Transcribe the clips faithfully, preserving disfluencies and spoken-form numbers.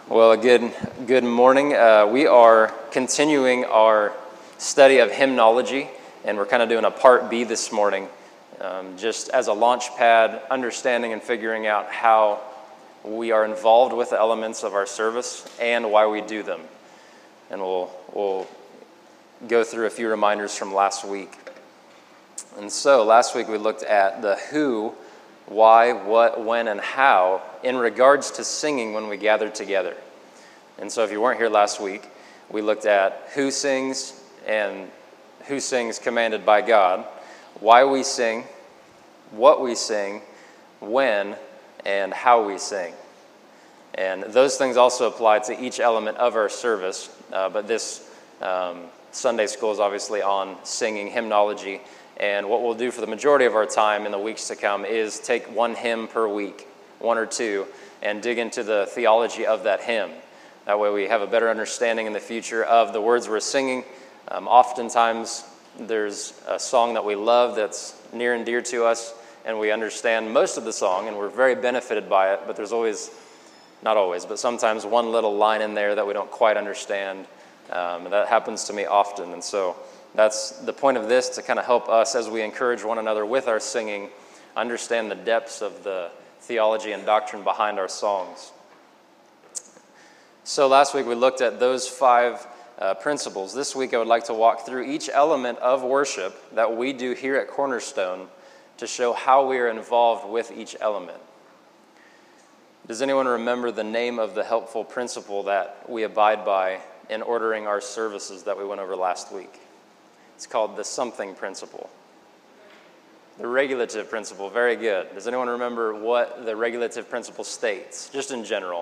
Well, a good good morning. Uh, we are continuing our study of hymnology, and we're kind of doing a part B this morning, um, just as a launch pad, understanding and figuring out how we are involved with the elements of our service and why we do them. And we'll we'll go through a few reminders from last week. And so last week we looked at the who, why, what, when, and how in regards to singing when we gather together. And so if you weren't here last week, we looked at who sings and who sings commanded by God, why we sing, what we sing, when, and how we sing. And those things also apply to each element of our service, uh, but this um, Sunday school is obviously on singing, hymnology. And what we'll do for the majority of our time in the weeks to come is take one hymn per week, one or two, and dig into the theology of that hymn. That way we have a better understanding in the future of the words we're singing. Um, oftentimes there's a song that we love that's near and dear to us, and we understand most of the song, and we're very benefited by it, but there's always, not always, but sometimes one little line in there that we don't quite understand. Um, and that happens to me often, and so that's the point of this, to kind of help us as we encourage one another with our singing, understand the depths of the theology and doctrine behind our songs. So last week we looked at those five uh, principles. This week I would like to walk through each element of worship that we do here at Cornerstone to show how we are involved with each element. Does anyone remember the name of the helpful principle that we abide by in ordering our services that we went over last week? It's called the something principle. The regulative principle, very good. Does anyone remember what the regulative principle states, just in general?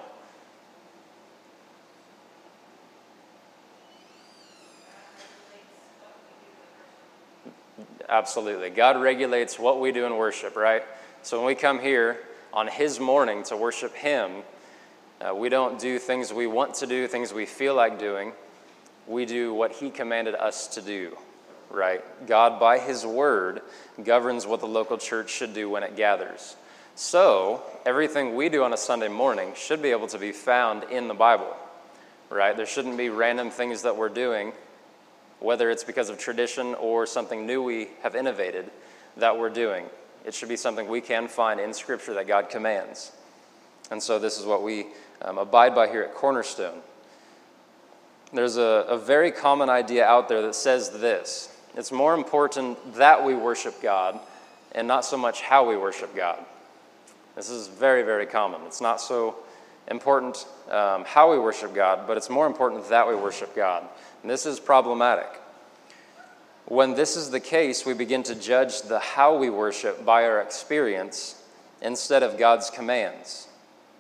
Absolutely. God regulates what we do in worship, right? So when we come here on His morning to worship Him, uh, we don't do things we want to do, things we feel like doing. We do what He commanded us to do. Right? God, by His word, governs what the local church should do when it gathers. So, everything we do on a Sunday morning should be able to be found in the Bible. Right? There shouldn't be random things that we're doing, whether it's because of tradition or something new we have innovated that we're doing. It should be something we can find in Scripture that God commands. And so this is what we um, abide by here at Cornerstone. There's a, a very common idea out there that says this: it's more important that we worship God and not so much how we worship God. This is very, very common. It's not so important um, how we worship God, but it's more important that we worship God. And this is problematic. When this is the case, we begin to judge the how we worship by our experience instead of God's commands.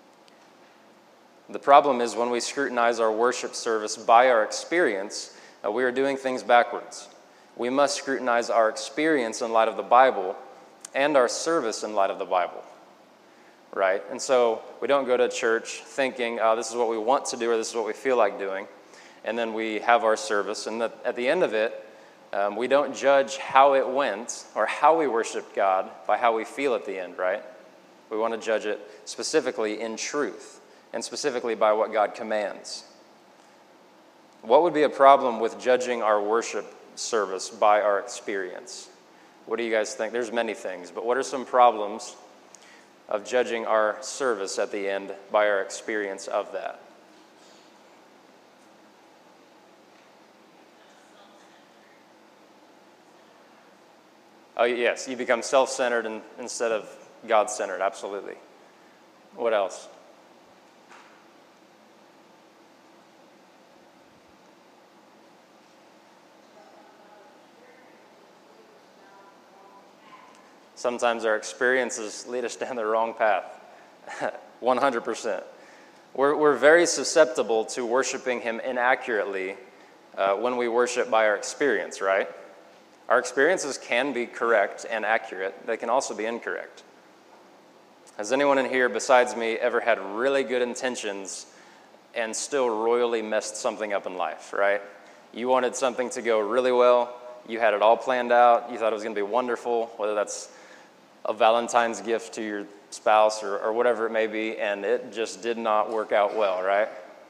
The problem is when we scrutinize our worship service by our experience, uh, we are doing things backwards. We must scrutinize our experience in light of the Bible and our service in light of the Bible, right? And so we don't go to church thinking, oh, this is what we want to do or this is what we feel like doing, and then we have our service, and at the end of it, um, we don't judge how it went or how we worshiped God by how we feel at the end, right? We want to judge it specifically in truth, and specifically by what God commands. What would be a problem with judging our worship service by our experience? What do you guys think? There's many things, but what are some problems of judging our service at the end by our experience of that? Oh, yes, you become self-centered in, instead of God-centered, absolutely. What else? Sometimes our experiences lead us down the wrong path, one hundred percent. We're, we're very susceptible to worshiping Him inaccurately uh, when we worship by our experience, right? Our experiences can be correct and accurate. They can also be incorrect. Has anyone in here besides me ever had really good intentions and still royally messed something up in life, right? You wanted something to go really well. You had it all planned out. You thought it was going to be wonderful, whether that's a Valentine's gift to your spouse or, or whatever it may be, and it just did not work out well, right?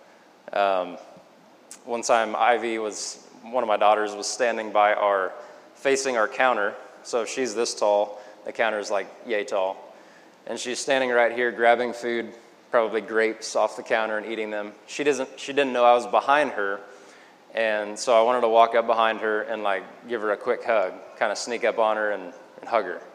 Um, one time, Ivy was, one of my daughters was standing by our, facing our counter. So she's this tall, the counter's like yay tall. And she's standing right here grabbing food, probably grapes off the counter and eating them. She doesn't, she didn't know I was behind her. And so I wanted to walk up behind her and like give her a quick hug, kind of sneak up on her and, and hug her.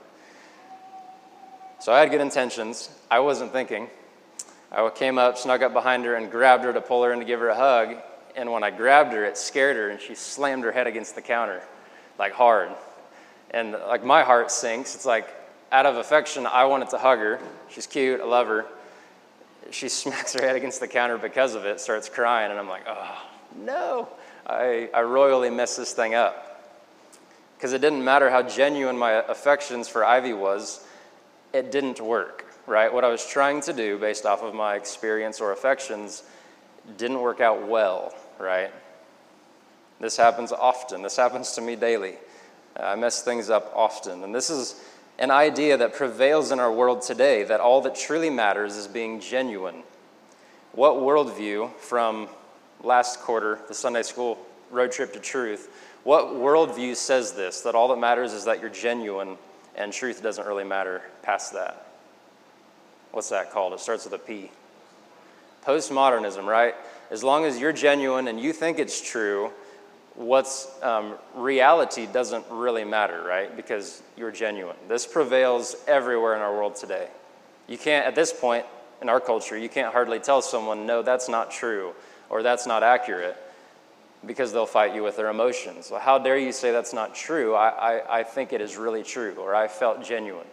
So I had good intentions. I wasn't thinking. I came up, snuck up behind her, and grabbed her to pull her in to give her a hug. And when I grabbed her, it scared her, and she slammed her head against the counter, like hard. And like my heart sinks. It's like out of affection, I wanted to hug her. She's cute. I love her. She smacks her head against the counter because of it, starts crying, and I'm like, oh, no. I, I royally messed this thing up. Because it didn't matter how genuine my affections for Ivy was, it didn't work, right? What I was trying to do based off of my experience or affections didn't work out well, right? This happens often. This happens to me daily. I mess things up often. And this is an idea that prevails in our world today, that all that truly matters is being genuine. What worldview from last quarter, the Sunday school road trip to truth, what worldview says this, that all that matters is that you're genuine and truth doesn't really matter past that? What's that called? It starts with a P. Postmodernism, right? As long as you're genuine and you think it's true, what's um, reality doesn't really matter, right? Because you're genuine. This prevails everywhere in our world today. You can't, at this point in our culture, you can't hardly tell someone, no, that's not true, or that's not accurate, because they'll fight you with their emotions. Well, how dare you say that's not true? I, I, I think it is really true, or I felt genuine.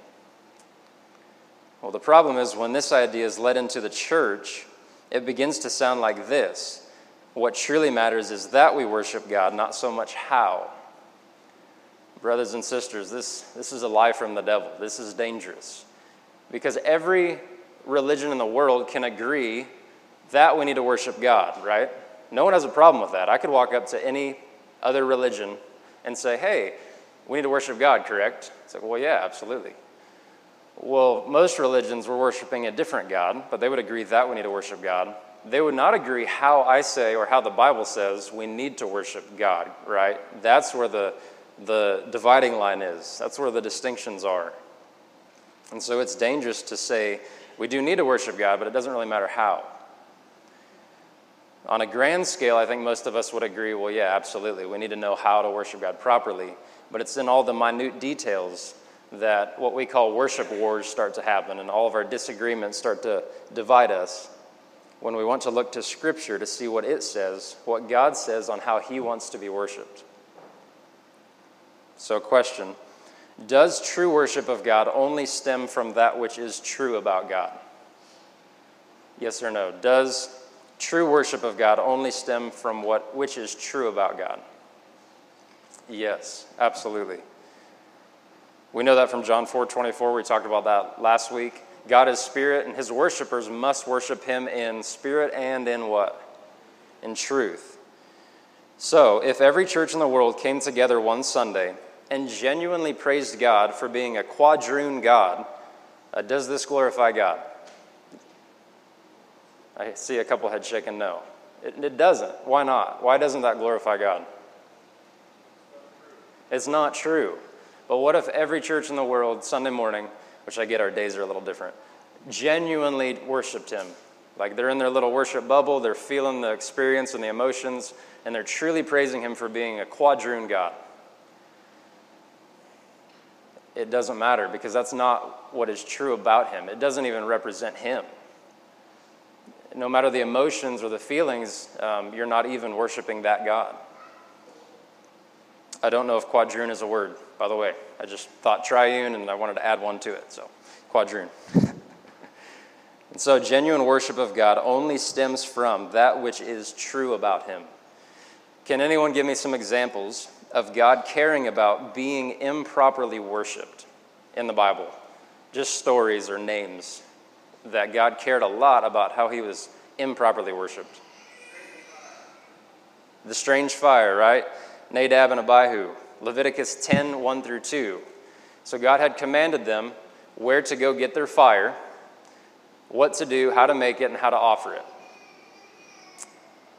Well, the problem is when this idea is led into the church, it begins to sound like this. What truly matters is that we worship God, not so much how. Brothers and sisters, this, this is a lie from the devil. This is dangerous. Because every religion in the world can agree that we need to worship God, right? No one has a problem with that. I could walk up to any other religion and say, hey, we need to worship God, correct? It's like, well, yeah, absolutely. Well, most religions were worshiping a different God, but they would agree that we need to worship God. They would not agree how I say or how the Bible says we need to worship God, right? That's where the, the dividing line is. That's where the distinctions are. And so it's dangerous to say we do need to worship God, but it doesn't really matter how. On a grand scale, I think most of us would agree, well, yeah, absolutely. We need to know how to worship God properly. But it's in all the minute details that what we call worship wars start to happen, and all of our disagreements start to divide us when we want to look to Scripture to see what it says, what God says on how He wants to be worshiped. So, question, does true worship of God only stem from that which is true about God? Yes or no? Does true worship of God only stem from what which is true about God? Yes, absolutely. We know that from John four twenty-four. We talked about that last week. God is spirit, and His worshipers must worship Him in spirit and in what? In truth. So, if every church in the world came together one Sunday and genuinely praised God for being a quadroon God, uh, does this glorify God? I see a couple heads shaking no. It, it doesn't. Why not? Why doesn't that glorify God? It's not true. But what if every church in the world, Sunday morning, which I get our days are a little different, genuinely worshiped Him? Like they're in their little worship bubble, they're feeling the experience and the emotions, and they're truly praising Him for being a quadroon God. It doesn't matter, because that's not what is true about Him. It doesn't even represent Him. No matter the emotions or the feelings, um, you're not even worshiping that God. I don't know if quadroon is a word, by the way. I just thought triune, and I wanted to add one to it, so quadroon. And so genuine worship of God only stems from that which is true about Him. Can anyone give me some examples of God caring about being improperly worshiped in the Bible? Just stories or names that God cared a lot about how He was improperly worshiped. The strange fire, right? Nadab and Abihu. Leviticus ten, one through two. So God had commanded them where to go get their fire, what to do, how to make it, and how to offer it.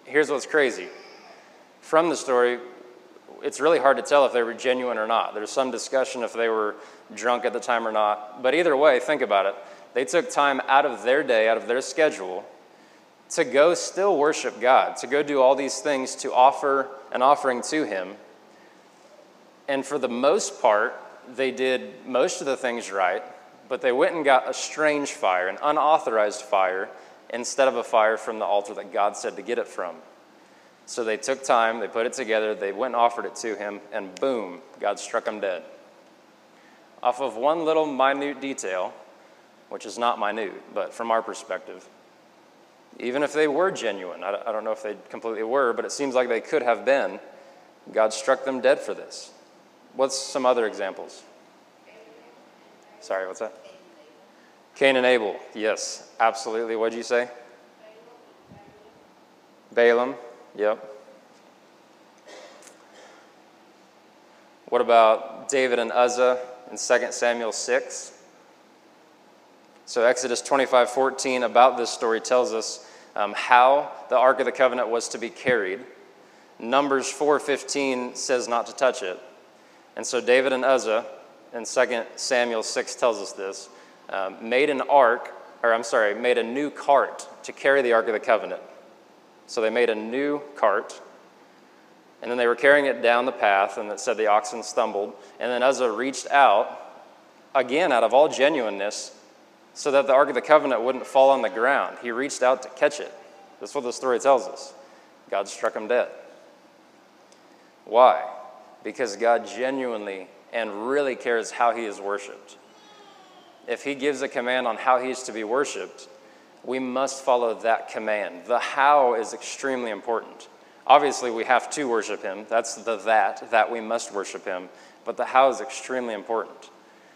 here's what's crazy. From the story, it's really hard to tell if they were genuine or not. There's some discussion if they were drunk at the time or not. But either way, think about it. They took time out of their day, out of their schedule, to go still worship God, to go do all these things to offer an offering to him. And for the most part, they did most of the things right, but they went and got a strange fire, an unauthorized fire, instead of a fire from the altar that God said to get it from. So they took time, they put it together, they went and offered it to him, and boom, God struck them dead. Off of one little minute detail, which is not minute, but from our perspective, even if they were genuine, I don't know if they completely were, but it seems like they could have been, God struck them dead for this. What's some other examples? Sorry, what's that? Cain and Abel, yes, absolutely. What did you say? Balaam, yep. What about David and Uzzah in Second Samuel six? So Exodus twenty-five fourteen about this story tells us um, how the Ark of the Covenant was to be carried. Numbers four fifteen says not to touch it. And so David and Uzzah, in Second Samuel six tells us this, um, made an ark, or I'm sorry, made a new cart to carry the Ark of the Covenant. So they made a new cart, and then they were carrying it down the path, and it said the oxen stumbled. And then Uzzah reached out, again, out of all genuineness, so that the Ark of the Covenant wouldn't fall on the ground. He reached out to catch it. That's what the story tells us. God struck him dead. Why? Because God genuinely and really cares how he is worshipped. If he gives a command on how he is to be worshipped, we must follow that command. The how is extremely important. Obviously, we have to worship him. That's the that, that we must worship him. But the how is extremely important.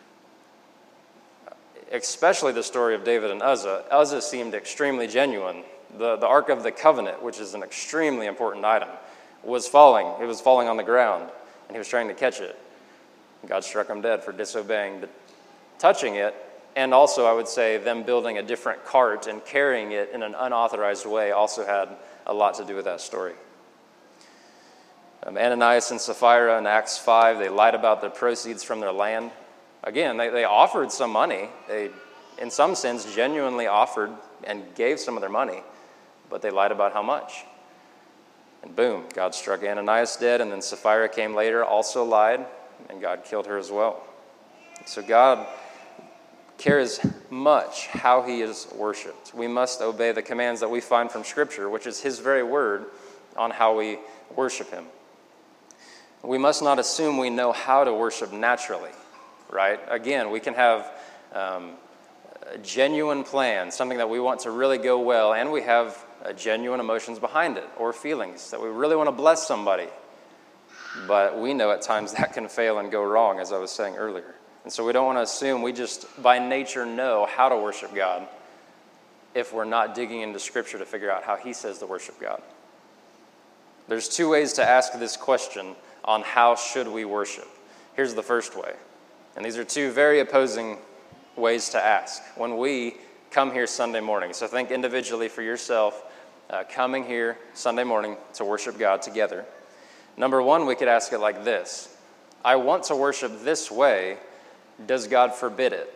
Especially the story of David and Uzzah. Uzzah seemed extremely genuine. The, the Ark of the Covenant, which is an extremely important item, was falling. It was falling on the ground, and he was trying to catch it. God struck him dead for disobeying, touching it, and also, I would say, them building a different cart and carrying it in an unauthorized way also had a lot to do with that story. Um, Ananias and Sapphira in Acts five, they lied about the proceeds from their land. Again, they, they offered some money. They, in some sense, genuinely offered and gave some of their money, but they lied about how much. And boom, God struck Ananias dead, and then Sapphira came later, also lied, and God killed her as well. So God cares much how he is worshipped. We must obey the commands that we find from Scripture, which is his very word, on how we worship him. We must not assume we know how to worship naturally, right? Again, we can have um, a genuine plan, something that we want to really go well, and we have uh, genuine emotions behind it, or feelings that we really want to bless somebody. But we know at times that can fail and go wrong, as I was saying earlier. And so we don't want to assume we just by nature know how to worship God if we're not digging into Scripture to figure out how he says to worship God. There's two ways to ask this question on how should we worship. Here's the first way. And these are two very opposing ways to ask when we come here Sunday morning. So think individually for yourself, uh, coming here Sunday morning to worship God together. Number one, we could ask it like this. I want to worship this way. Does God forbid it?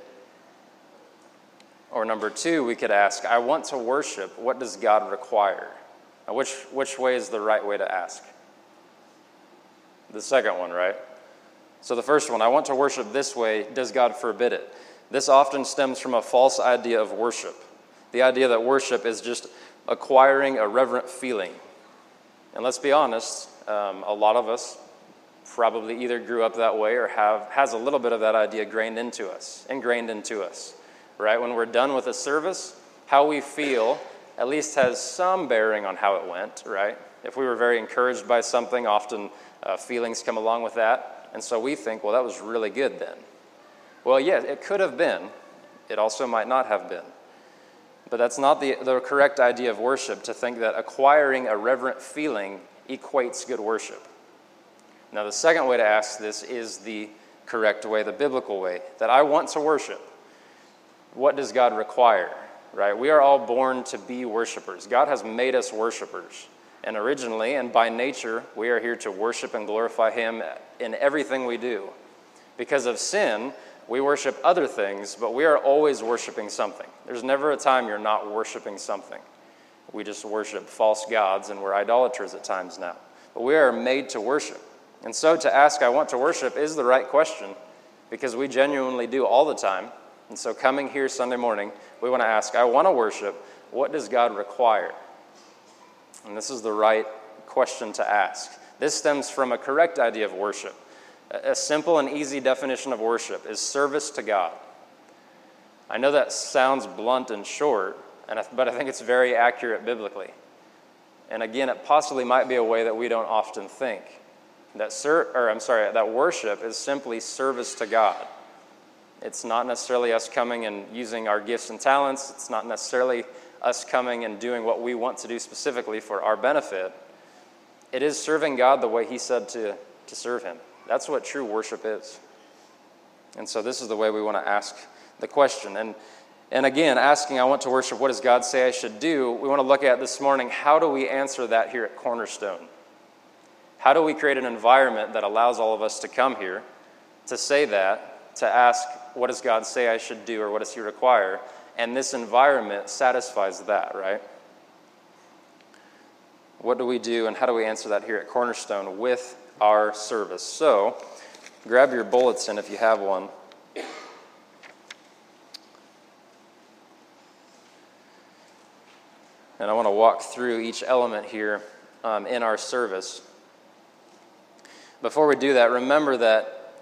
Or number two, we could ask, I want to worship. What does God require? Now, which, which way is the right way to ask? The second one, right? So the first one, I want to worship this way. Does God forbid it? This often stems from a false idea of worship. The idea that worship is just acquiring a reverent feeling. And let's be honest, um, a lot of us probably either grew up that way or have has a little bit of that idea ingrained into us, ingrained into us, right? When we're done with a service, how we feel at least has some bearing on how it went, right? If we were very encouraged by something, often uh, feelings come along with that, and so we think, well, that was really good then. Well, yeah, it could have been. It also might not have been. But that's not the, the correct idea of worship, to think that acquiring a reverent feeling equates good worship. Now, the second way to ask this is the correct way, the biblical way, that I want to worship. What does God require, right? We are all born to be worshipers. God has made us worshipers. And originally and by nature, we are here to worship and glorify him in everything we do. Because of sin, we worship other things, but we are always worshiping something. There's never a time you're not worshiping something. We just worship false gods, and we're idolaters at times now. But we are made to worship. And so to ask, I want to worship, is the right question, because we genuinely do all the time. And so coming here Sunday morning, we want to ask, I want to worship, what does God require? And this is the right question to ask. This stems from a correct idea of worship. A simple and easy definition of worship is service to God. I know that sounds blunt and short, and I, but I think it's very accurate biblically. And again, it possibly might be a way that we don't often think. That ser- or I'm sorry, that worship is simply service to God. It's not necessarily us coming and using our gifts and talents. It's not necessarily us coming and doing what we want to do specifically for our benefit. It is serving God the way he said to, to serve him. That's what true worship is. And so this is the way we want to ask the question. And, and again, asking, I want to worship, what does God say I should do? We want to look at this morning, how do we answer that here at Cornerstone? How do we create an environment that allows all of us to come here, to say that, to ask, what does God say I should do, or what does he require? And this environment satisfies that, right? What do we do, and how do we answer that here at Cornerstone with our service? So, grab your bulletin if you have one. And I want to walk through each element here um, in our service. Before we do that, remember that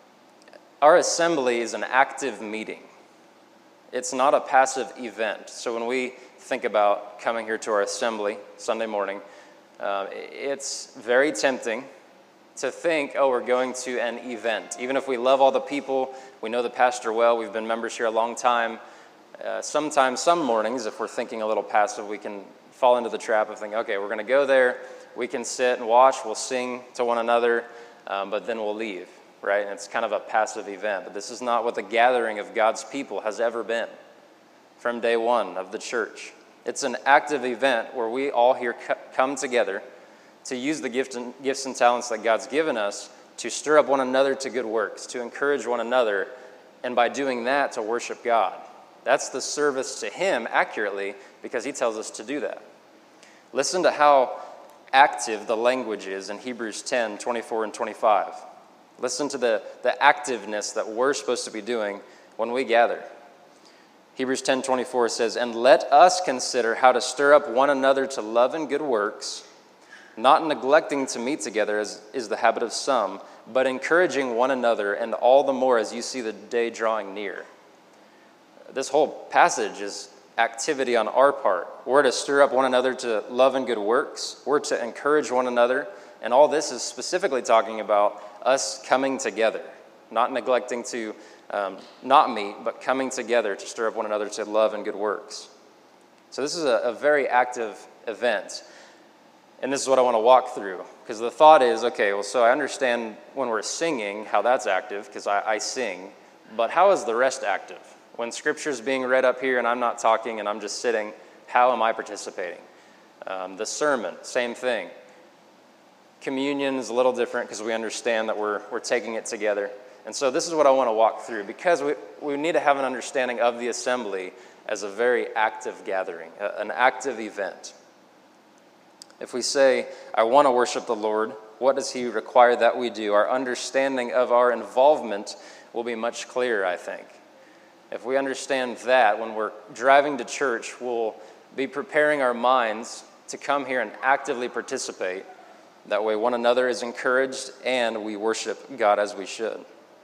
our assembly is an active meeting. It's not a passive event. So when we think about coming here to our assembly Sunday morning, uh, it's very tempting to think, oh, we're going to an event. Even if we love all the people, we know the pastor well, we've been members here a long time, uh, sometimes, some mornings, if we're thinking a little passive, we can fall into the trap of thinking, okay, we're going to go there, we can sit and watch, we'll sing to one another, um, but then we'll leave. Right? And it's kind of a passive event. But this is not what the gathering of God's people has ever been from day one of the church. It's an active event where we all here come together to use the gift and, gifts and talents that God's given us to stir up one another to good works, to encourage one another, and by doing that, to worship God. That's the service to him accurately, because he tells us to do that. Listen to how active the language is in Hebrews ten, twenty-four and twenty-five. Listen to the, the activeness that we're supposed to be doing when we gather. Hebrews ten twenty-four says, "And let us consider how to stir up one another to love and good works, not neglecting to meet together as is the habit of some, but encouraging one another, and all the more as you see the day drawing near." This whole passage is activity on our part. We're to stir up one another to love and good works. We're to encourage one another. And all this is specifically talking about us coming together, not neglecting to um, not meet, but coming together to stir up one another to love and good works. So this is a, a very active event. And this is what I want to walk through. Because the thought is, okay, well, so I understand when we're singing how that's active, because I, I sing. But how is the rest active? When Scripture's being read up here and I'm not talking and I'm just sitting, how am I participating? Um, the sermon, same thing. Communion is a little different because we understand that we're we're taking it together. And so this is what I want to walk through, because we, we need to have an understanding of the assembly as a very active gathering, a, an active event. If we say, I want to worship the Lord, what does he require that we do? Our understanding of our involvement will be much clearer, I think. If we understand that, when we're driving to church, we'll be preparing our minds to come here and actively participate. That way one another is encouraged and we worship God as we should.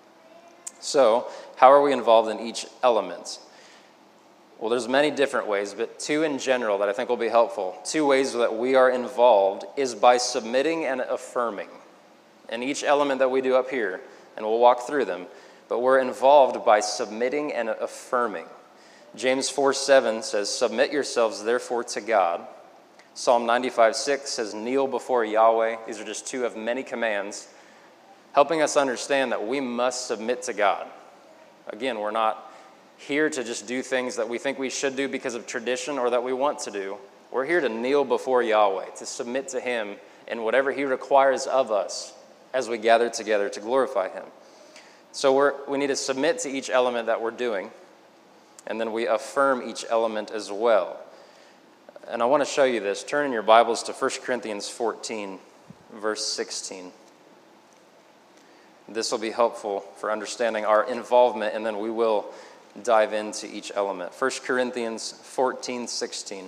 So, how are we involved in each element? Well, there's many different ways, but two in general that I think will be helpful. Two ways that we are involved is by submitting and affirming. In each element that we do up here, and we'll walk through them, but we're involved by submitting and affirming. James four seven says, "Submit yourselves therefore to God." Psalm ninety-five six says, "Kneel before Yahweh." These are just two of many commands, helping us understand that we must submit to God. Again, we're not here to just do things that we think we should do because of tradition or that we want to do. We're here to kneel before Yahweh, to submit to him in whatever he requires of us as we gather together to glorify him. So we're, we need to submit to each element that we're doing, and then we affirm each element as well. And I want to show you this. Turn in your Bibles to First Corinthians fourteen, verse sixteen. This will be helpful for understanding our involvement, and then we will dive into each element. First Corinthians fourteen, sixteen.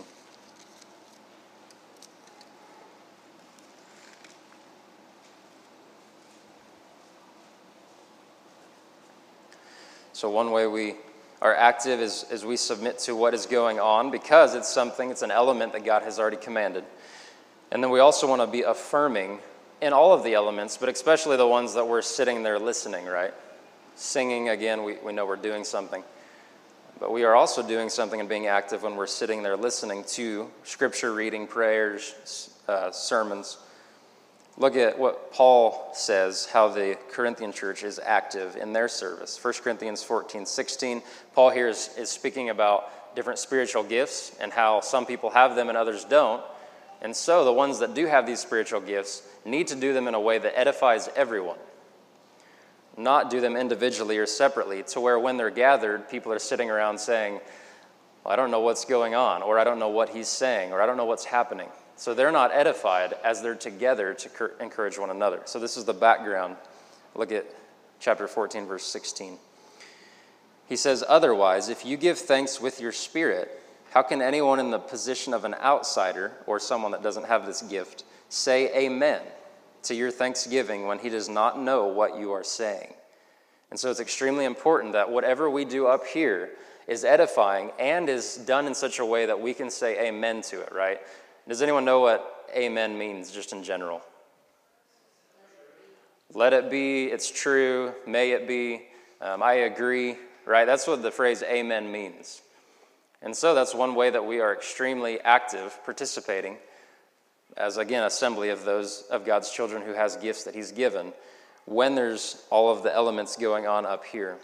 So one way we are active is, is we submit to what is going on because it's something, it's an element that God has already commanded. And then we also want to be affirming in all of the elements, but especially the ones that we're sitting there listening, right? Singing, again, we, we know we're doing something. But we are also doing something and being active when we're sitting there listening to scripture reading, prayers, uh, sermons. Look at what Paul says, how the Corinthian church is active in their service. First Corinthians fourteen, sixteen. Paul here is, is speaking about different spiritual gifts and how some people have them and others don't. And so the ones that do have these spiritual gifts need to do them in a way that edifies everyone. Not do them individually or separately, to where when they're gathered, people are sitting around saying, well, I don't know what's going on, or I don't know what he's saying, or I don't know what's happening. So they're not edified as they're together to encourage one another. So this is the background. Look at chapter fourteen, verse sixteen. He says, otherwise, if you give thanks with your spirit, how can anyone in the position of an outsider or someone that doesn't have this gift say amen to your thanksgiving when he does not know what you are saying? And so it's extremely important that whatever we do up here is edifying and is done in such a way that we can say amen to it, right? Does anyone know what amen means just in general? Let it be, it's true, may it be, um, I agree, right? That's what the phrase amen means. And so that's one way that we are extremely active, participating as, again, assembly of those of God's children who has gifts that he's given when there's all of the elements going on up here.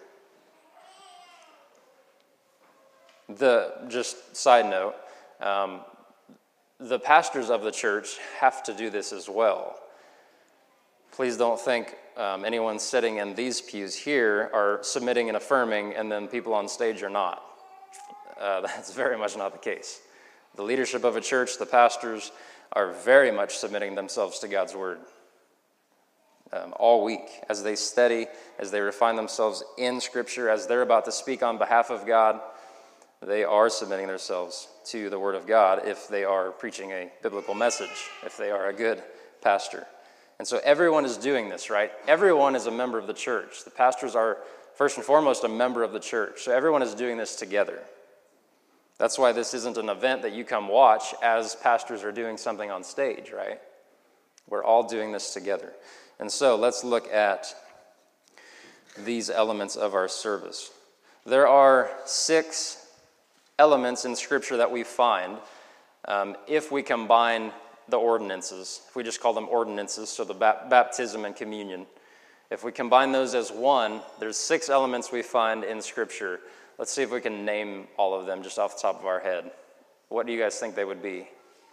The, just side note, um, the pastors of the church have to do this as well. Please don't think um, anyone sitting in these pews here are submitting and affirming, and then people on stage are not. Uh, that's very much not the case. The leadership of a church, the pastors, are very much submitting themselves to God's word um, all week as they study, as they refine themselves in Scripture, as they're about to speak on behalf of God. They are submitting themselves to the Word of God if they are preaching a biblical message, if they are a good pastor. And so everyone is doing this, right? Everyone is a member of the church. The pastors are, first and foremost, a member of the church. So everyone is doing this together. That's why this isn't an event that you come watch as pastors are doing something on stage, right? We're all doing this together. And so let's look at these elements of our service. There are six elements in Scripture that we find um, if we combine the ordinances. If we just call them ordinances, so the ba- baptism and communion. If we combine those as one, there's six elements we find in Scripture. Let's see if we can name all of them just off the top of our head. What do you guys think they would be?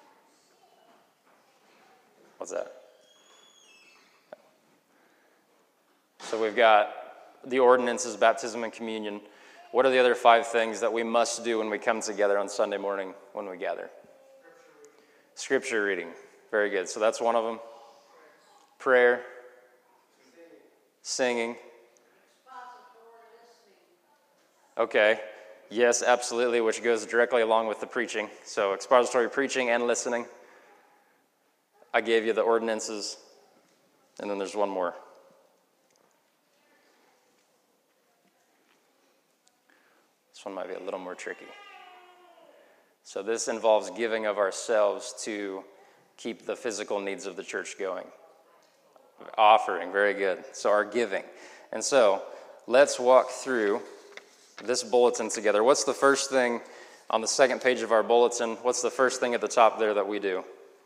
What's that? So we've got the ordinances, baptism, and communion. What are the other five things that we must do when we come together on Sunday morning when we gather? Scripture reading. Very good. So that's one of them. Prayer. Singing. Okay. Yes, absolutely, which goes directly along with the preaching. So expository preaching and listening. I gave you the ordinances. And then there's one more. This one might be a little more tricky. So this involves giving of ourselves to keep the physical needs of the church going. Offering, very good. So our giving. And so let's walk through this bulletin together. What's the first thing on the second page of our bulletin? What's the first thing at the top there that we do?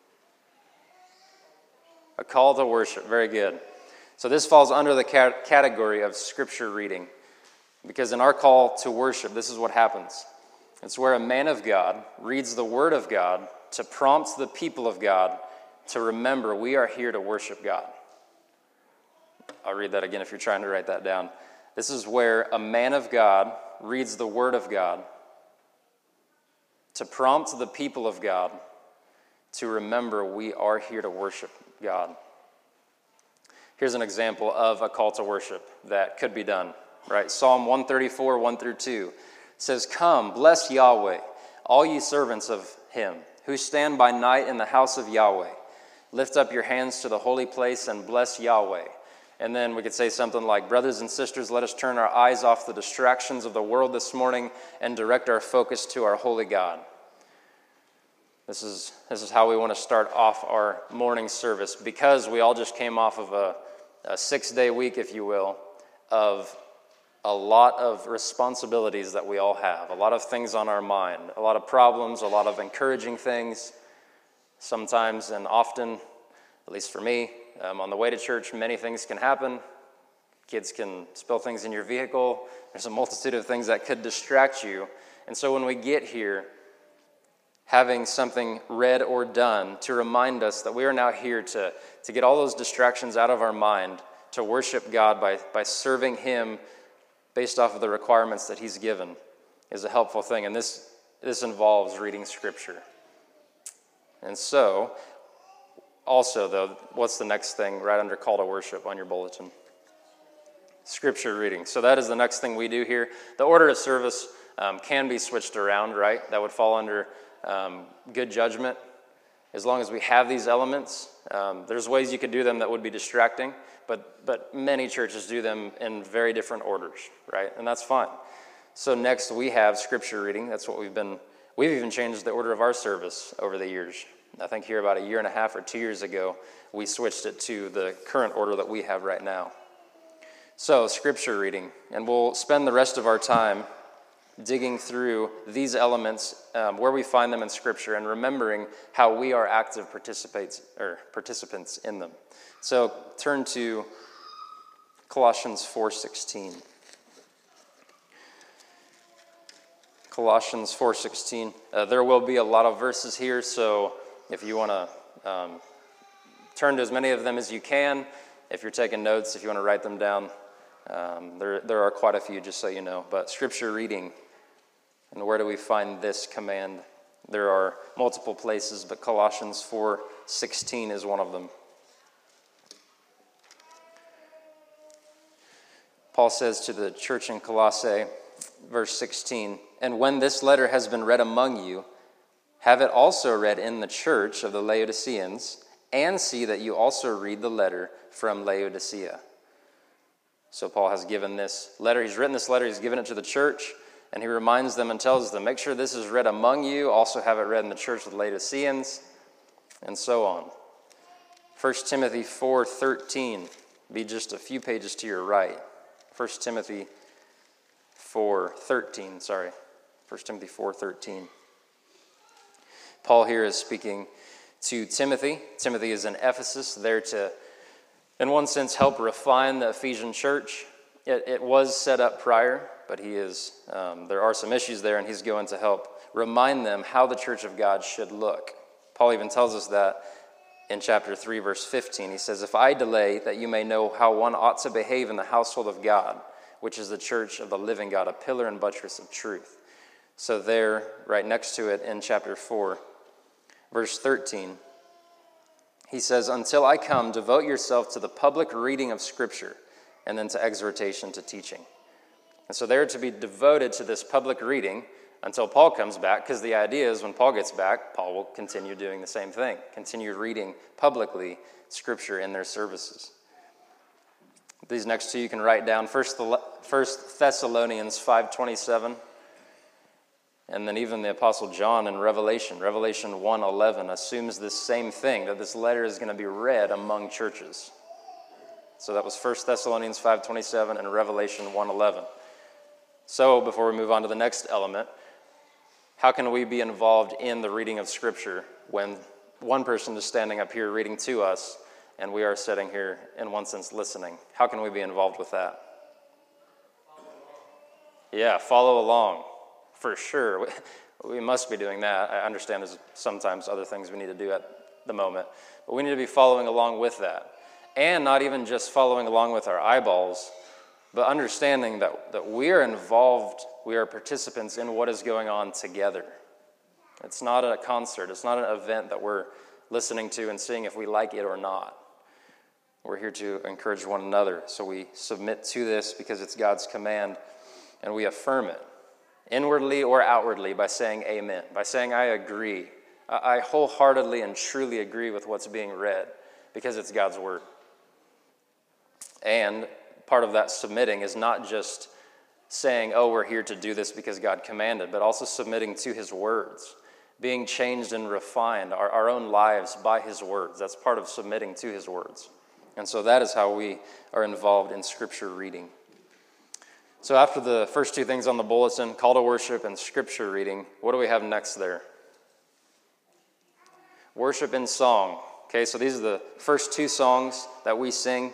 A call to worship. Very good. So this falls under the cat- category of scripture reading. Because in our call to worship, this is what happens. It's where a man of God reads the Word of God to prompt the people of God to remember we are here to worship God. I'll read that again if you're trying to write that down. This is where a man of God reads the word of God to prompt the people of God to remember we are here to worship God. Here's an example of a call to worship that could be done, right? Psalm one thirty-four, one through two says, "Come, bless Yahweh, all ye servants of him, who stand by night in the house of Yahweh. Lift up your hands to the holy place and bless Yahweh." And then we could say something like, "Brothers and sisters, let us turn our eyes off the distractions of the world this morning and direct our focus to our holy God." This is, this is how we want to start off our morning service, because we all just came off of a, a six-day week, if you will, of a lot of responsibilities that we all have, a lot of things on our mind, a lot of problems, a lot of encouraging things. Sometimes and often, at least for me, um, on the way to church, many things can happen. Kids can spill things in your vehicle. There's a multitude of things that could distract you. And so when we get here, having something read or done to remind us that we are now here to, to get all those distractions out of our mind, to worship God by, by serving him based off of the requirements that he's given, is a helpful thing. And this, this involves reading Scripture. And so, also though, what's the next thing right under call to worship on your bulletin? Scripture reading. So that is the next thing we do here. The order of service um, can be switched around, right? That would fall under um, good judgment. As long as we have these elements, um, there's ways you could do them that would be distracting, but but many churches do them in very different orders, right? And that's fine. So next we have Scripture reading. That's what we've been, we've even changed the order of our service over the years. I think here about a year and a half or two years ago, we switched it to the current order that we have right now. So Scripture reading, and we'll spend the rest of our time digging through these elements, um, where we find them in Scripture, and remembering how we are active participants or participants in them. So turn to Colossians four sixteen. Colossians four sixteen. Uh, there will be a lot of verses here, so if you want to um, turn to as many of them as you can, if you're taking notes, if you want to write them down, um, there there are quite a few, just so you know. But Scripture reading. And where do we find this command? There are multiple places, but Colossians four sixteen is one of them. Paul says to the church in Colossae, verse sixteen, "And when this letter has been read among you, have it also read in the church of the Laodiceans, and see that you also read the letter from Laodicea." So Paul has given this letter. He's written this letter. He's given it to the church. And he reminds them and tells them, make sure this is read among you. Also have it read in the church of the Laodiceans, and so on. First Timothy four thirteen, be just a few pages to your right. First Timothy four thirteen, sorry. First Timothy four thirteen. Paul here is speaking to Timothy. Timothy is in Ephesus, there to, in one sense, help refine the Ephesian church. It, it was set up prior, but he is, um, there are some issues there, and he's going to help remind them how the church of God should look. Paul even tells us that in chapter three, verse fifteen. He says, "If I delay, that you may know how one ought to behave in the household of God, which is the church of the living God, a pillar and buttress of truth." So there, right next to it in chapter four, verse thirteen, he says, "Until I come, devote yourself to the public reading of Scripture, and then to exhortation, to teaching." And so they're to be devoted to this public reading until Paul comes back, because the idea is when Paul gets back, Paul will continue doing the same thing, continue reading publicly Scripture in their services. These next two you can write down. First, First Thessalonians five twenty-seven, and then even the Apostle John in Revelation. Revelation one eleven assumes this same thing, that this letter is going to be read among churches. So that was First Thessalonians five twenty-seven and Revelation one eleven. So before we move on to the next element, how can we be involved in the reading of Scripture when one person is standing up here reading to us and we are sitting here, in one sense, listening? How can we be involved with that? Yeah, follow along, for sure. We must be doing that. I understand there's sometimes other things we need to do at the moment, but we need to be following along with that. And not even just following along with our eyeballs, but understanding that, that we are involved, we are participants in what is going on together. It's not a concert. It's not an event that we're listening to and seeing if we like it or not. We're here to encourage one another. So we submit to this because it's God's command, and we affirm it, inwardly or outwardly, by saying amen, by saying I agree. I wholeheartedly and truly agree with what's being read because it's God's word. And part of that submitting is not just saying, oh, we're here to do this because God commanded, but also submitting to his words, being changed and refined, our, our own lives by his words. That's part of submitting to his words. And so that is how we are involved in scripture reading. So after the first two things on the bulletin, call to worship and scripture reading, what do we have next there? Worship in song. Okay, so these are the first two songs that we sing.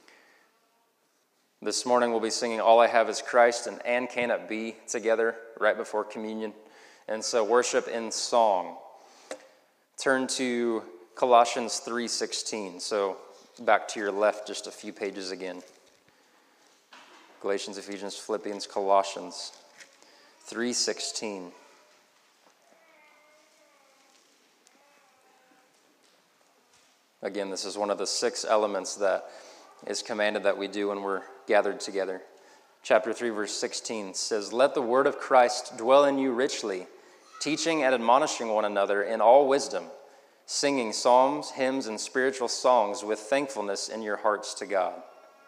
This morning we'll be singing All I Have Is Christ and And Can It Be together right before communion. And so worship in song. Turn to Colossians three sixteen. So back to your left just a few pages again. Galatians, Ephesians, Philippians, Colossians three sixteen. Again, this is one of the six elements that is commanded that we do when we're gathered together. Chapter three, verse sixteen says, Let the word of Christ dwell in you richly, teaching and admonishing one another in all wisdom, singing psalms, hymns, and spiritual songs with thankfulness in your hearts to God.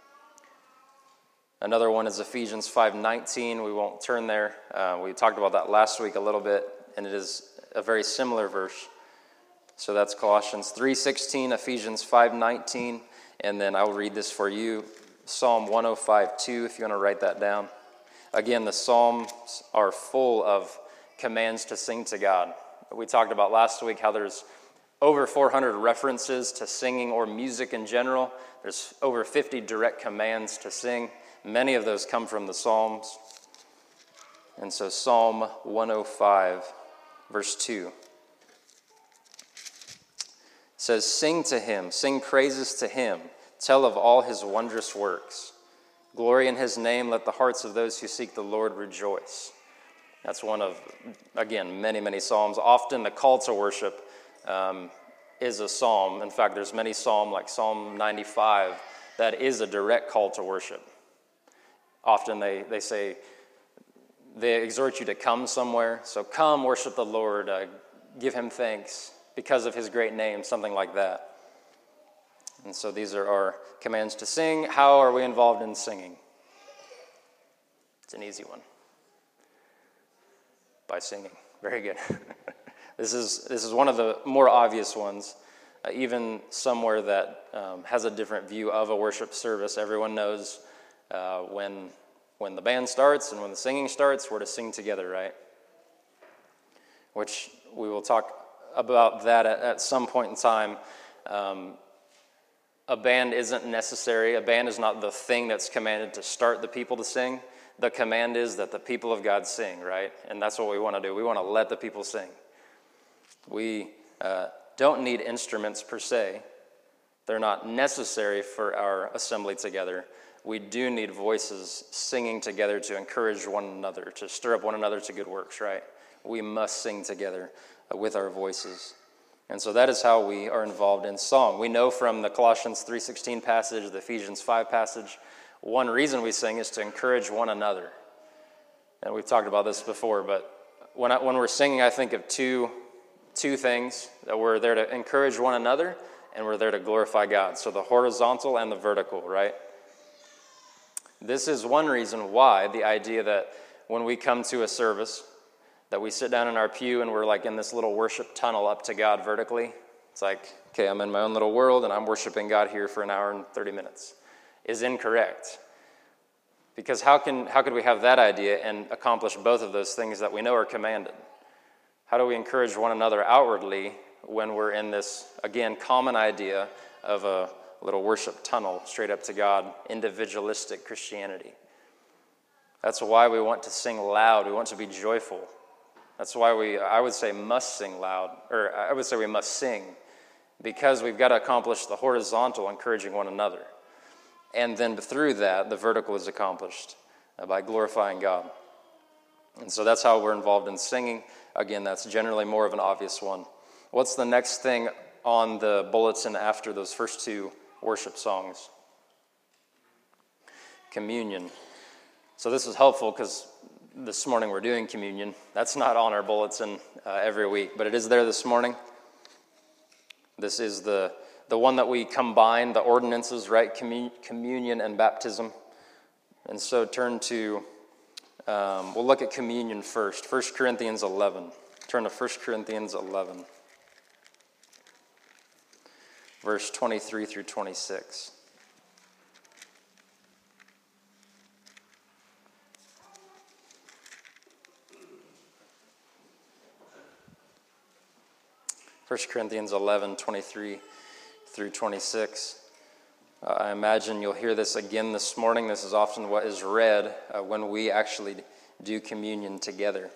Another one is Ephesians five nineteen. We won't turn there. Uh, we talked about that last week a little bit, and it is a very similar verse. So that's Colossians three sixteen, Ephesians five nineteen, and then I'll read this for you, Psalm one oh five two, if you want to write that down. Again, the Psalms are full of commands to sing to God. We talked about last week how there's over four hundred references to singing or music in general. There's over fifty direct commands to sing. Many of those come from the Psalms. And so Psalm one oh five, verse two. Says, Sing to him, sing praises to him, tell of all his wondrous works. Glory in his name, let the hearts of those who seek the Lord rejoice. That's one of, again, many, many psalms. Often the call to worship um, is a psalm. In fact, there's many psalms, like Psalm ninety-five, that is a direct call to worship. Often they, they say, they exhort you to come somewhere. So come worship the Lord, uh, give him thanks because of his great name, something like that. And so these are our commands to sing. How are we involved in singing? It's an easy one. By singing. Very good. This is this is one of the more obvious ones, uh, even somewhere that um, has a different view of a worship service. Everyone knows uh, when when the band starts and when the singing starts, we're to sing together, right? Which we will talk about that at, at some point in time. Um, a band isn't necessary. A band is not the thing that's commanded to start the people to sing. The command is that the people of God sing, right? And that's what we want to do. We want to let the people sing. We uh, don't need instruments per se. They're not necessary for our assembly together. We do need voices singing together to encourage one another, to stir up one another to good works, right? We must sing together uh, with our voices. And so that is how we are involved in song. We know from the Colossians three sixteen passage, the Ephesians five passage, one reason we sing is to encourage one another. And we've talked about this before, but when I, when we're singing, I think of two two things, that we're there to encourage one another and we're there to glorify God. So the horizontal and the vertical, right? This is one reason why the idea that when we come to a service, that we sit down in our pew and we're like in this little worship tunnel up to God vertically. It's like, okay, I'm in my own little world and I'm worshiping God here for an hour and thirty minutes. Is incorrect. Because how can how could we have that idea and accomplish both of those things that we know are commanded? How do we encourage one another outwardly when we're in this, again, common idea of a little worship tunnel straight up to God, individualistic Christianity? That's why we want to sing loud. We want to be joyful. That's why we, I would say, must sing loud, or I would say we must sing, because we've got to accomplish the horizontal, encouraging one another. And then through that, the vertical is accomplished uh, by glorifying God. And so that's how we're involved in singing. Again, that's generally more of an obvious one. What's the next thing on the bulletin after those first two worship songs? Communion. So this is helpful because this morning we're doing communion. That's not on our bulletin uh, every week, but it is there this morning. This is the, the one that we combine, the ordinances, right? Commun- communion and baptism. And so turn to, um, we'll look at communion first. First Corinthians eleven. Turn to First Corinthians eleven. Verse twenty-three through twenty-six. First Corinthians eleven, twenty-three through twenty-six. Uh, I imagine you'll hear this again this morning. This is often what is read uh, when we actually do communion together.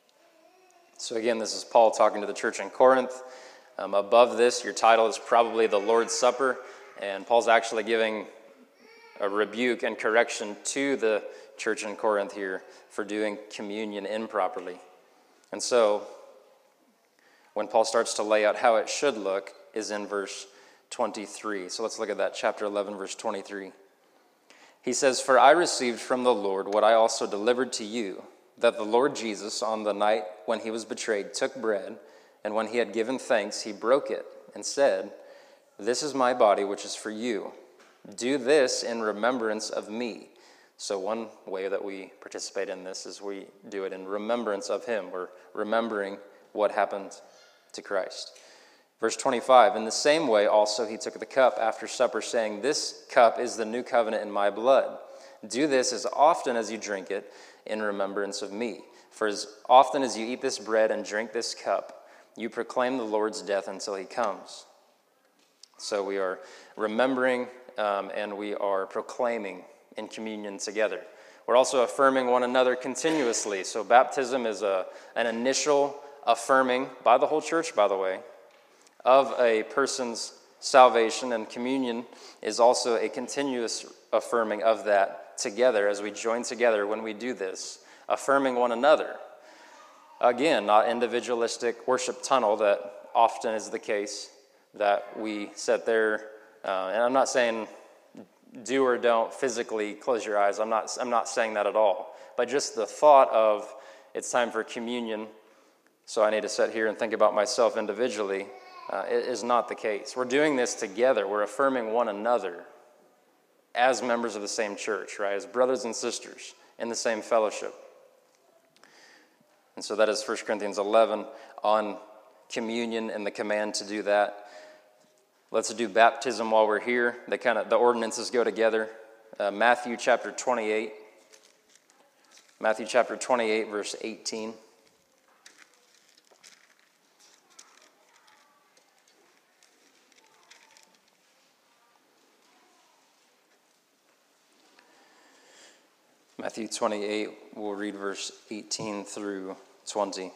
So again, this is Paul talking to the church in Corinth. Um, above this, your title is probably the Lord's Supper, and Paul's actually giving a rebuke and correction to the church in Corinth here for doing communion improperly. And so, when Paul starts to lay out how it should look, is in verse twenty-three. So let's look at that, chapter eleven, verse twenty-three. He says, "For I received from the Lord what I also delivered to you, that the Lord Jesus, on the night when he was betrayed, took bread, and when he had given thanks, he broke it, and said, 'This is my body, which is for you. Do this in remembrance of me.'" So one way that we participate in this is we do it in remembrance of him. We're remembering what happened to Christ. Verse twenty-five, "In the same way also he took the cup after supper, saying, 'This cup is the new covenant in my blood. Do this as often as you drink it in remembrance of me. For as often as you eat this bread and drink this cup, you proclaim the Lord's death until he comes.'" So we are remembering um, and we are proclaiming in communion together. We're also affirming one another continuously. So baptism is a, an initial affirming by the whole church, by the way, of a person's salvation, and communion is also a continuous affirming of that together as we join together when we do this, affirming one another. Again, not individualistic worship tunnel that often is the case, that we sit there, uh, and I'm not saying do or don't physically close your eyes. I'm not, I'm not saying that at all. But just the thought of it's time for communion, so I need to sit here and think about myself individually, uh, it is not the case. We're doing this together. We're affirming one another as members of the same church, right? As brothers and sisters in the same fellowship. And so that is First Corinthians eleven on communion and the command to do that. Let's do baptism while we're here. They kind of the ordinances go together. Uh, Matthew chapter twenty-eight. Matthew chapter twenty-eight, verse eighteen. Matthew twenty-eight, we'll read verse eighteen through twenty.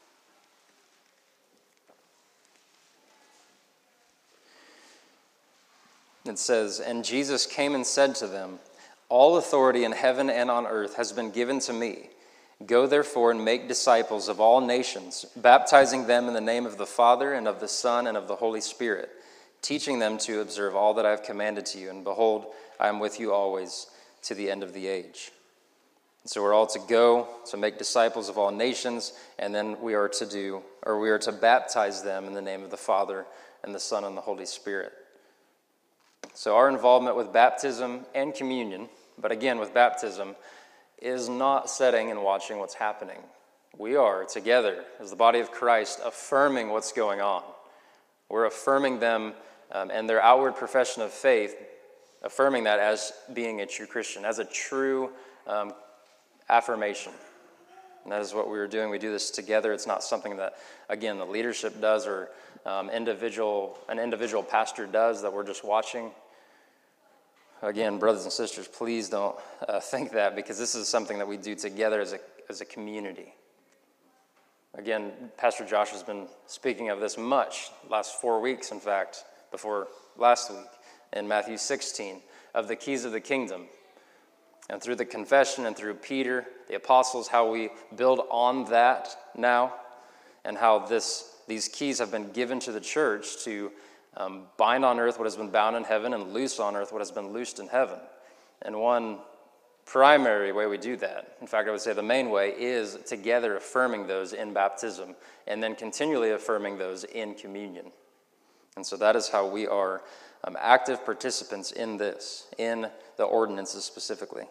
It says, "And Jesus came and said to them, 'All authority in heaven and on earth has been given to me. Go therefore and make disciples of all nations, baptizing them in the name of the Father and of the Son and of the Holy Spirit, teaching them to observe all that I have commanded to you. And behold, I am with you always to the end of the age.'" And so we're all to go to make disciples of all nations, and then we are to do, or we are to baptize them in the name of the Father and the Son and the Holy Spirit. So our involvement with baptism and communion, but again with baptism, is not sitting and watching what's happening. We are together as the body of Christ affirming what's going on. We're affirming them um, and their outward profession of faith, affirming that as being a true Christian, as a true um, affirmation. And that is what we are doing. We do this together. It's not something that, again, the leadership does or um, individual an individual pastor does that we're just watching. Again, brothers and sisters, please don't uh, think that, because this is something that we do together as a as a community. Again, Pastor Josh has been speaking of this much, last four weeks, in fact, before last week, in Matthew sixteen, of the keys of the kingdom. And through the confession and through Peter, the apostles, how we build on that now, and how this these keys have been given to the church to um, bind on earth what has been bound in heaven and loose on earth what has been loosed in heaven. And one primary way we do that, in fact, I would say the main way, is together affirming those in baptism and then continually affirming those in communion. And so that is how we are um, active participants in this, in the ordinances specifically.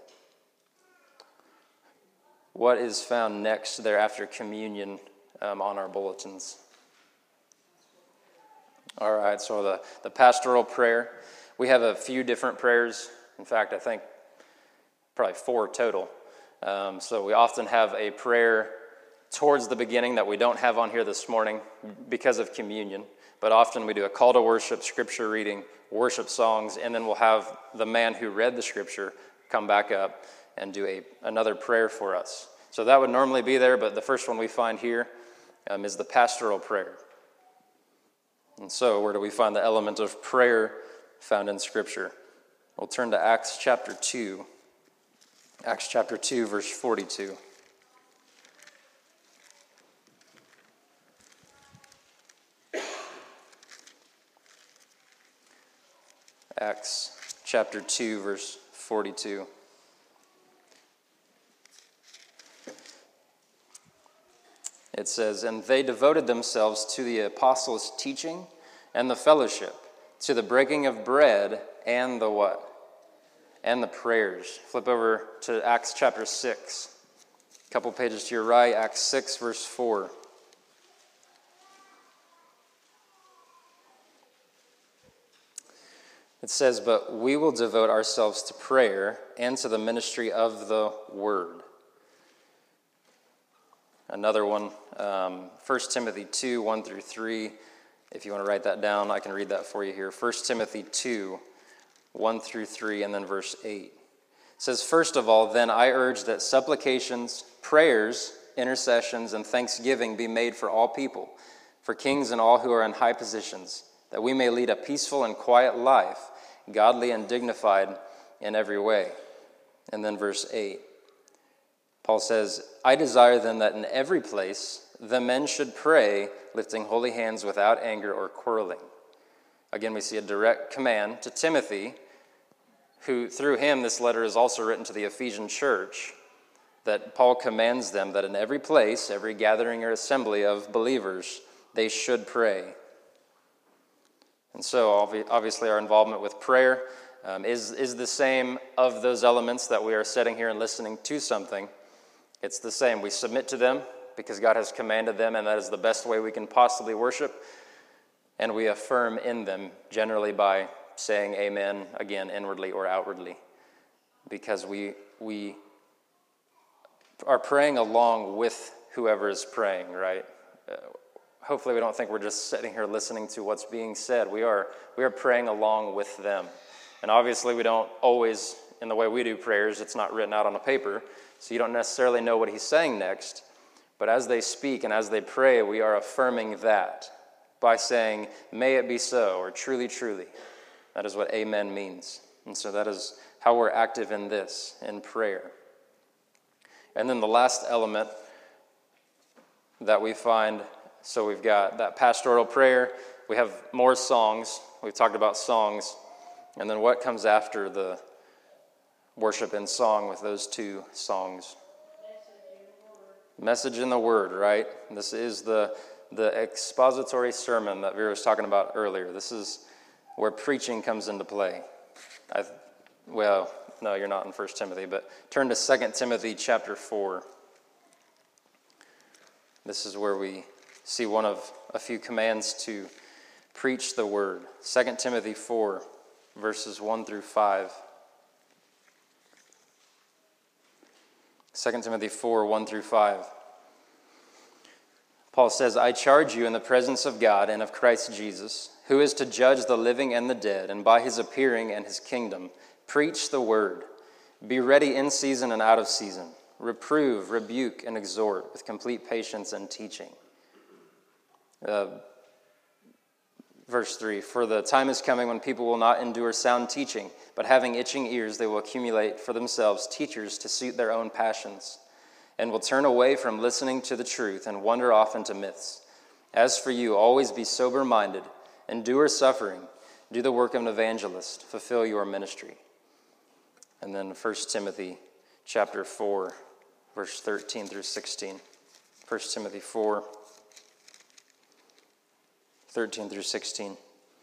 What is found next there after communion um, on our bulletins? All right, so the, the pastoral prayer. We have a few different prayers. In fact, I think probably four total. Um, so we often have a prayer towards the beginning that we don't have on here this morning because of communion. But often we do a call to worship, scripture reading, worship songs, and then we'll have the man who read the scripture come back up and do a another prayer for us. So that would normally be there, but the first one we find here um, is the pastoral prayer. And so where do we find the element of prayer found in Scripture? We'll turn to Acts chapter two. Acts chapter two, verse forty-two. Acts chapter two, verse forty-two. It says, "And they devoted themselves to the apostles' teaching and the fellowship, to the breaking of bread and the what? And the prayers." Flip over to Acts chapter six. A couple pages to your right, Acts six, verse four. It says, "But we will devote ourselves to prayer and to the ministry of the word." Another one, um, First Timothy two, one through three. If you want to write that down, I can read that for you here. First Timothy two, one through three, and then verse eight. It says, "First of all, then I urge that supplications, prayers, intercessions, and thanksgiving be made for all people, for kings and all who are in high positions, that we may lead a peaceful and quiet life, godly and dignified in every way." And then verse eight. Paul says, "I desire then that in every place the men should pray, lifting holy hands without anger or quarreling." Again, we see a direct command to Timothy, who through him this letter is also written to the Ephesian church, that Paul commands them that in every place, every gathering or assembly of believers, they should pray. And so obviously our involvement with prayer um, is, is the same of those elements that we are sitting here and listening to something. It's the same. We submit to them because God has commanded them, and that is the best way we can possibly worship. And we affirm in them, generally by saying amen, again, inwardly or outwardly, because we we are praying along with whoever is praying, right? Uh, hopefully we don't think we're just sitting here listening to what's being said. We are we are praying along with them. And obviously we don't always, in the way we do prayers, it's not written out on a paper, so you don't necessarily know what he's saying next. But as they speak and as they pray, we are affirming that by saying, "May it be so," or "Truly, truly." That is what amen means. And so that is how we're active in this, in prayer. And then the last element that we find, so we've got that pastoral prayer. We have more songs. We've talked about songs. And then what comes after the worship and song with those two songs? Message in the Word, right? This is the the expository sermon that Vera was talking about earlier. This is where preaching comes into play. I, well, no, you're not in First Timothy, but turn to Second Timothy chapter four. This is where we see one of a few commands to preach the Word. Second Timothy four, verses one through five. Second Timothy four, one through five. Paul says, "I charge you in the presence of God and of Christ Jesus, who is to judge the living and the dead, and by his appearing and his kingdom, preach the word. Be ready in season and out of season. reprove, rebuke, and exhort with complete patience and teaching. Uh, verse three, for the time is coming when people will not endure sound teaching, but having itching ears, they will accumulate for themselves teachers to suit their own passions, and will turn away from listening to the truth and wander off into myths. As for you, always be sober-minded, endure suffering, do the work of an evangelist, fulfill your ministry. And then First Timothy chapter four, verse thirteen through sixteen. First Timothy four, thirteen through sixteen.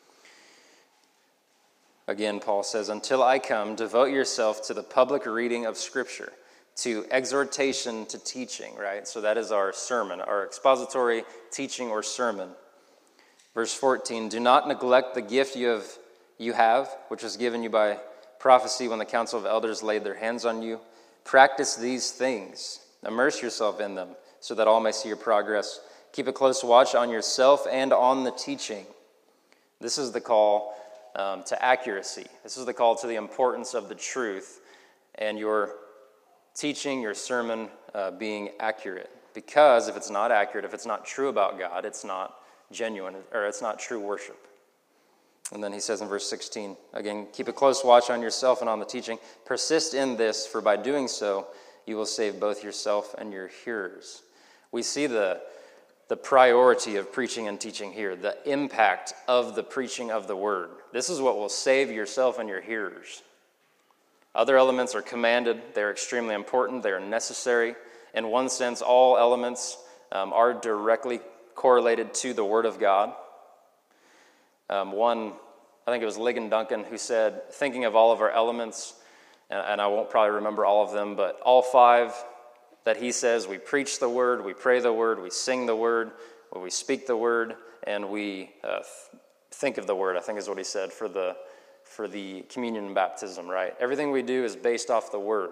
Again, Paul says, until I come, devote yourself to the public reading of Scripture, to exhortation, to teaching, right? So that is our sermon, our expository teaching or sermon. Verse fourteen, do not neglect the gift you have, you have, which was given you by prophecy when the council of elders laid their hands on you. Practice these things. Immerse yourself in them so that all may see your progress. Keep a close watch on yourself and on the teaching. This is the call um, to accuracy. This is the call to the importance of the truth and your teaching, your sermon uh, being accurate. Because if it's not accurate, if it's not true about God, it's not genuine, or it's not true worship. And then he says in verse sixteen, again, keep a close watch on yourself and on the teaching. Persist in this, for by doing so, you will save both yourself and your hearers. We see the, the priority of preaching and teaching here, the impact of the preaching of the word. This is what will save yourself and your hearers. Other elements are commanded. They're extremely important. They are necessary. In one sense, all elements um, are directly correlated to the Word of God. Um, one, I think it was Ligon Duncan who said, thinking of all of our elements, and, and I won't probably remember all of them, but all five that he says, we preach the Word, we pray the Word, we sing the Word, we speak the Word, and we uh, th- think of the Word, I think is what he said for the for the communion and baptism, right? Everything we do is based off the Word.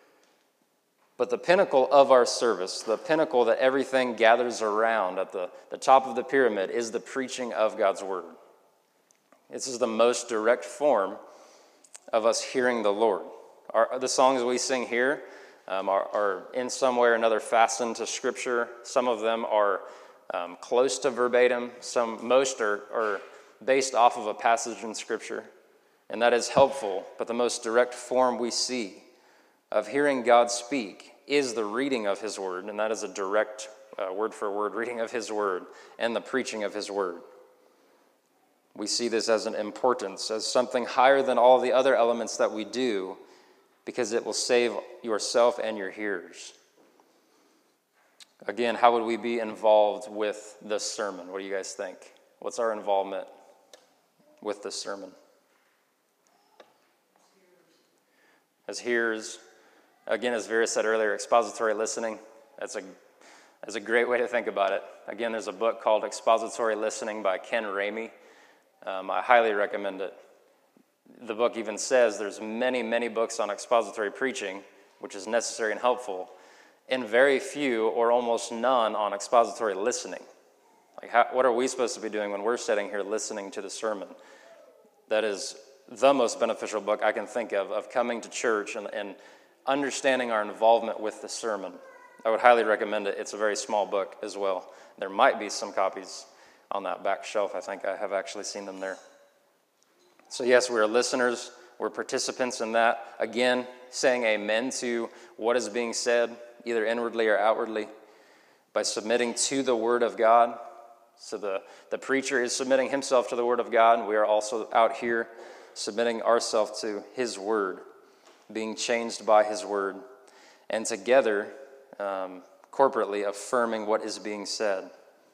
But the pinnacle of our service, the pinnacle that everything gathers around at the, the top of the pyramid, is the preaching of God's Word. This is the most direct form of us hearing the Lord. Our, the songs we sing here um, are, are in some way or another fastened to Scripture. Some of them are um, close to verbatim. Some, most are, are based off of a passage in Scripture. And that is helpful, but the most direct form we see of hearing God speak is the reading of His Word, and that is a direct uh, word-for-word reading of His Word and the preaching of His Word. We see this as an importance, as something higher than all the other elements that we do, because it will save yourself and your hearers. Again, how would we be involved with this sermon? What do you guys think? What's our involvement with this sermon? As hearers, again, as Vera said earlier, expository listening, that's a, that's a great way to think about it. Again, there's a book called Expository Listening by Ken Ramey. Um, I highly recommend it. The book even says there's many, many books on expository preaching, which is necessary and helpful, and very few or almost none on expository listening. Like, how, what are we supposed to be doing when we're sitting here listening to the sermon? That is the most beneficial book I can think of, of coming to church and, and understanding our involvement with the sermon. I would highly recommend it. It's a very small book as well. There might be some copies on that back shelf. I think I have actually seen them there. So yes, we're listeners. We're participants in that. Again, saying amen to what is being said, either inwardly or outwardly, by submitting to the Word of God. So the, the preacher is submitting himself to the Word of God, and we are also out here submitting ourselves to His Word, being changed by His Word, and together, um, corporately, affirming what is being said.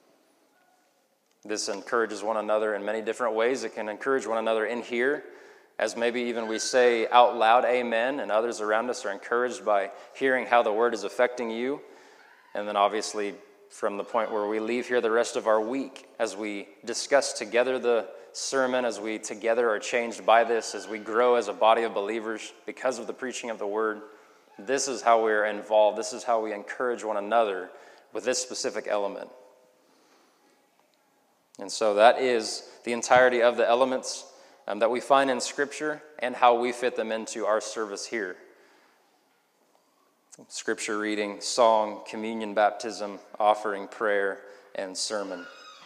This encourages one another in many different ways. It can encourage one another in here, as maybe even we say out loud amen, and others around us are encouraged by hearing how the Word is affecting you. And then obviously from the point where we leave here the rest of our week, as we discuss together the sermon, as we together are changed by this, as we grow as a body of believers because of the preaching of the Word. This is how we're involved. This is how we encourage one another with this specific element. And so that is the entirety of the elements um, that we find in Scripture and how we fit them into our service here. Scripture reading, song, communion, baptism, offering, prayer, and sermon.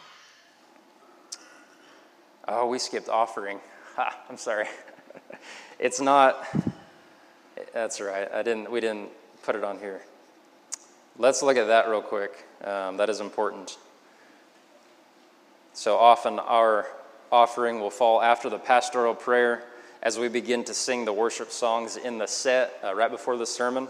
Oh, we skipped offering. Ha, I'm sorry. It's not, that's right. I didn't, we didn't put it on here. Let's look at that real quick. Um, that is important. So often our offering will fall after the pastoral prayer as we begin to sing the worship songs in the set uh, right before the sermon.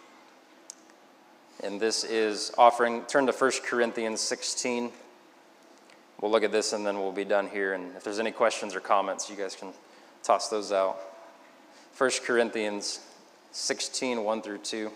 And this is offering. Turn to First Corinthians sixteen. We'll look at this and then we'll be done here. And if there's any questions or comments, you guys can toss those out. First Corinthians sixteen, one through two.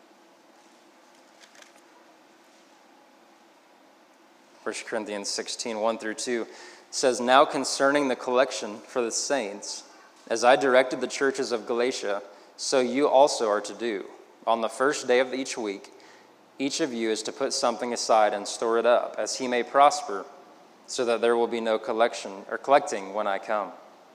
First Corinthians sixteen, one through two says, "Now concerning the collection for the saints, as I directed the churches of Galatia, so you also are to do. On the first day of each week, each of you is to put something aside and store it up, as he may prosper, so that there will be no collection or collecting when I come."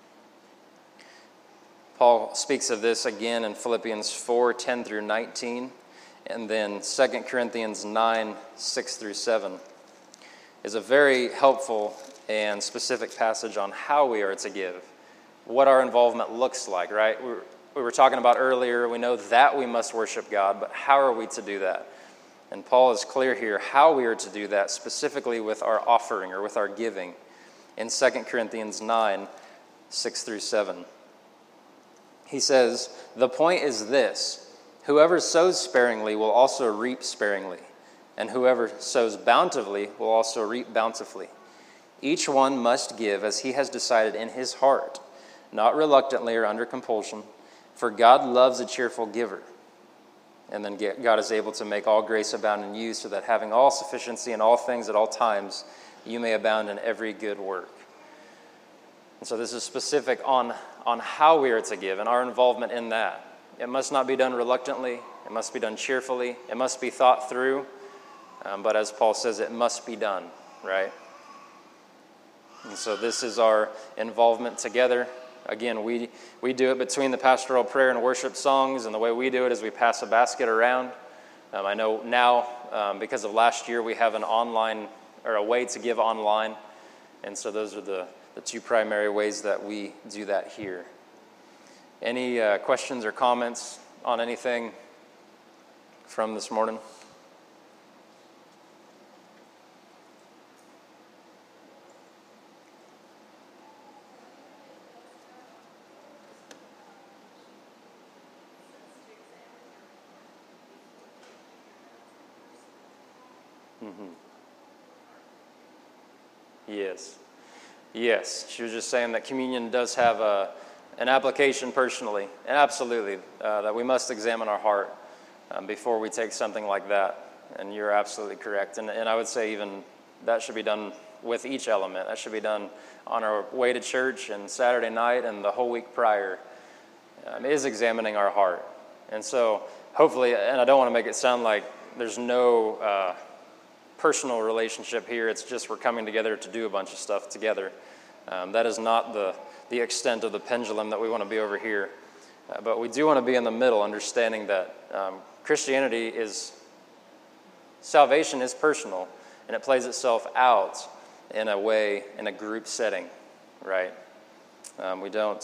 Paul speaks of this again in Philippians four, ten through nineteen, and then Second Corinthians nine, six through seven is a very helpful and specific passage on how we are to give, what our involvement looks like, right? We were, we were talking about earlier, we know that we must worship God, but how are we to do that? And Paul is clear here how we are to do that, specifically with our offering or with our giving in Second Corinthians nine, six through seven. He says, "The point is this, whoever sows sparingly will also reap sparingly, and whoever sows bountifully will also reap bountifully. Each one must give as he has decided in his heart, not reluctantly or under compulsion, for God loves a cheerful giver." And then God is able to make all grace abound in you, so that having all sufficiency in all things at all times, you may abound in every good work. And so this is specific on, on how we are to give and our involvement in that. It must not be done reluctantly. It must be done cheerfully. It must be thought through. Um, but as Paul says, it must be done, right? And so this is our involvement together. Again, we, we do it between the pastoral prayer and worship songs, and the way we do it is we pass a basket around. Um, I know now, um, because of last year, we have an online, or a way to give online, and so those are the, the two primary ways that we do that here. Any uh, questions or comments on anything from this morning? Mm-hmm. Yes. Yes. She was just saying that communion does have a, an application personally, and absolutely, uh, that we must examine our heart um, before we take something like that. And you're absolutely correct. And, and I would say even that should be done with each element. That should be done on our way to church and Saturday night and the whole week prior, um, is examining our heart. And so hopefully, and I don't want to make it sound like there's no Uh, personal relationship here. It's just we're coming together to do a bunch of stuff together. Um, that is not the, the extent of the pendulum that we want to be over here. Uh, but we do want to be in the middle, understanding that um, Christianity is, salvation is personal, and it plays itself out in a way, in a group setting, right? Um, we don't.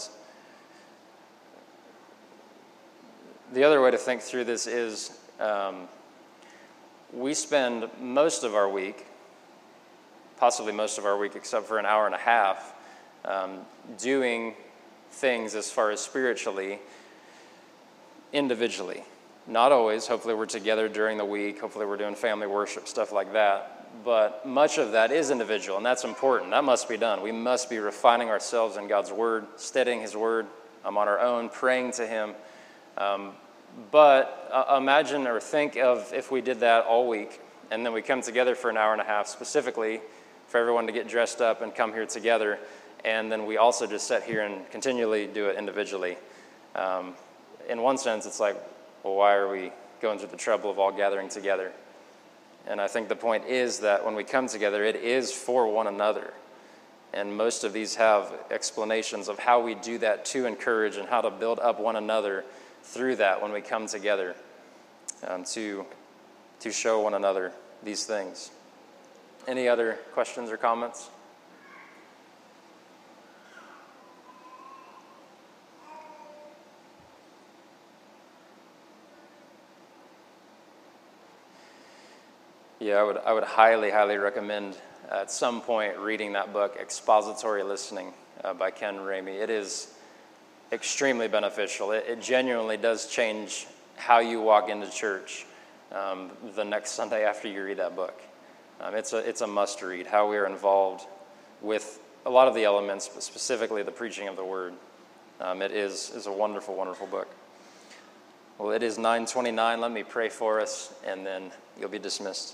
The other way to think through this is, um, we spend most of our week, possibly most of our week except for an hour and a half, um, doing things as far as spiritually, individually. Not always. Hopefully we're together during the week. Hopefully we're doing family worship, stuff like that. But much of that is individual, and that's important. That must be done. We must be refining ourselves in God's Word, studying His Word um, on our own, praying to Him. Um, But uh, imagine or think of if we did that all week, and then we come together for an hour and a half specifically for everyone to get dressed up and come here together, and then we also just sit here and continually do it individually. Um, in one sense, it's like, well, why are we going through the trouble of all gathering together? And I think the point is that when we come together, it is for one another. And most of these have explanations of how we do that to encourage and how to build up one another through that when we come together. um, to, to show one another these things. Any other questions or comments? Yeah, I would I would highly, highly recommend at some point reading that book, Expository Listening uh, by Ken Ramey. It is extremely beneficial. It, it genuinely does change how you walk into church um, the next Sunday after you read that book. Um, it's a it's a must read. How we are involved with a lot of the elements, but specifically the preaching of the word. Um, it is is a wonderful, wonderful book. Well, it is nine twenty-nine. Let me pray for us, and then you'll be dismissed.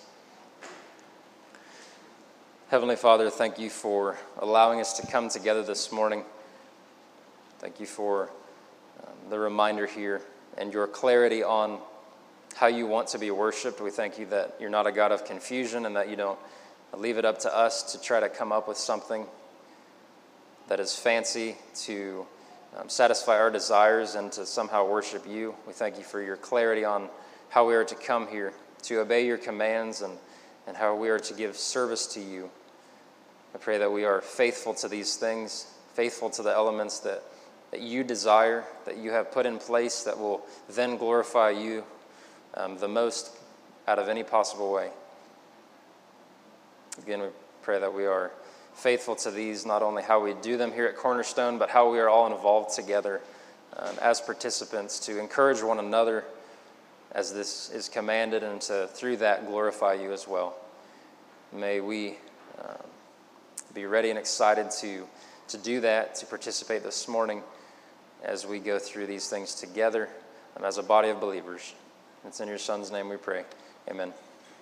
Heavenly Father, thank you for allowing us to come together this morning. Thank you for um, the reminder here and your clarity on how you want to be worshiped. We thank you that you're not a God of confusion and that you don't leave it up to us to try to come up with something that is fancy to um, satisfy our desires and to somehow worship you. We thank you for your clarity on how we are to come here, to obey your commands and, and how we are to give service to you. I pray that we are faithful to these things, faithful to the elements that, that you desire, that you have put in place that will then glorify you um, the most out of any possible way. Again, we pray that we are faithful to these, not only how we do them here at Cornerstone, but how we are all involved together um, as participants to encourage one another as this is commanded and to, through that, glorify you as well. May we um, be ready and excited to, to do that, to participate this morning as we go through these things together and as a body of believers. It's in your Son's name we pray. Amen.